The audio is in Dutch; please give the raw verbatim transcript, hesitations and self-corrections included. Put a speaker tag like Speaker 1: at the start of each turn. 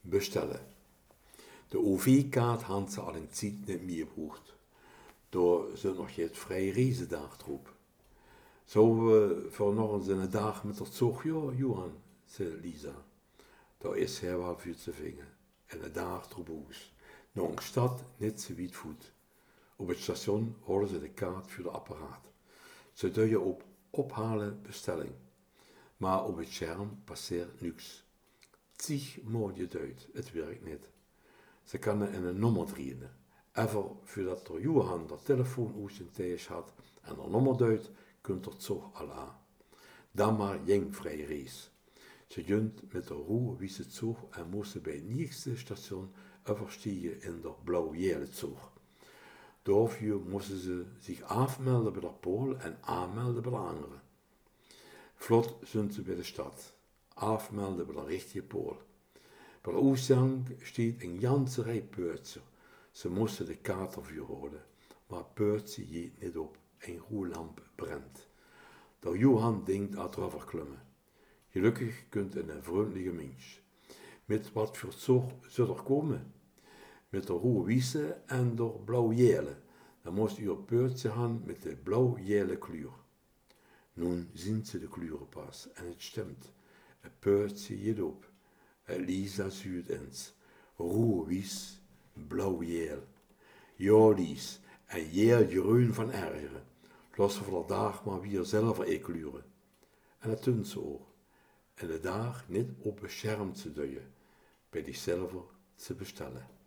Speaker 1: bestellen. De O V-kaart had ze al een tijd niet meer gehoord. Daar zijn nog geen vrije reizendag erop. Zo we voor nog eens een dag met dat zog, ja, Johan, zei Lisa. Daar is hij wel voor te vingen. En een dag erop huis. Nog een stad net zo wiet voet. Op het station houden ze de kaart voor de apparaat. Ze duwen op ophalen bestelling. Maar op het scherm passeert niks. Tig mooie duidt, het werkt niet. Ze kan in een nummer draaien. Even voordat er Johan de telefoon uit zijn thuis had en de nummer duidt, kunt er toch alla. Dan maar jeng vrij reis. Ze junt met de roe wie ze zog en moesten bij het nieuwste station overstiegen in de blauw-gele zog. Daarvoor moesten ze zich afmelden bij de pool en aanmelden bij de anderen. Vlot zijn ze bij de stad, afmelden bij de richtige pool. Bij de uitgang steekt een ganse rij peurtsen. Ze moesten de kaart ervoor houden, maar peurtsen jeet niet op, een roerlamp brandt. De Johan denkt aan het overklimmen. Gelukkig kunt een vriendelijke mens. Met wat voor zorg zou er komen? Met de roe wiese en de blauw-gele. Dan moest u op peurtje gaan met de blauw-gele kleur. Nun zien ze de kleuren pas en het stemt. Het peurtje jeet op. Lisa zuurt eens. Roe wies, blauw-geel. Ja, Lies, en heel groen van ergeren. Lassen we de dag maar weer zelf kleuren. En het tunt zo. En de dag niet op beschermd te duwen, bij die zelf te bestellen.